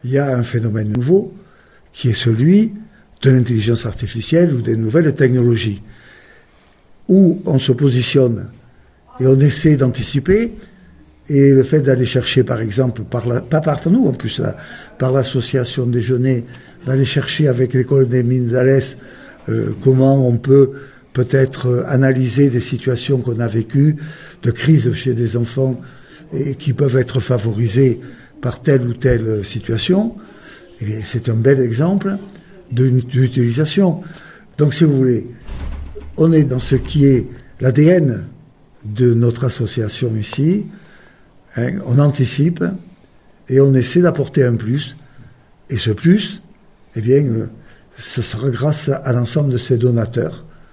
il y a un phénomène nouveau qui est celui de l'intelligence artificielle ou des nouvelles technologies, où on se positionne et on essaie d'anticiper. Et le fait d'aller chercher, par exemple, pas par nous en plus, là, par l'association Déjeuner, d'aller chercher avec l'école des mines d'Alès comment on peut-être analyser des situations qu'on a vécues, de crise chez des enfants et qui peuvent être favorisées par telle ou telle situation, eh bien, c'est un bel exemple d'utilisation. Donc, si vous voulez, on est dans ce qui est l'ADN de notre association ici. Hein, on anticipe et on essaie d'apporter un plus. Et ce plus, eh bien, ce sera grâce à l'ensemble de ces donateurs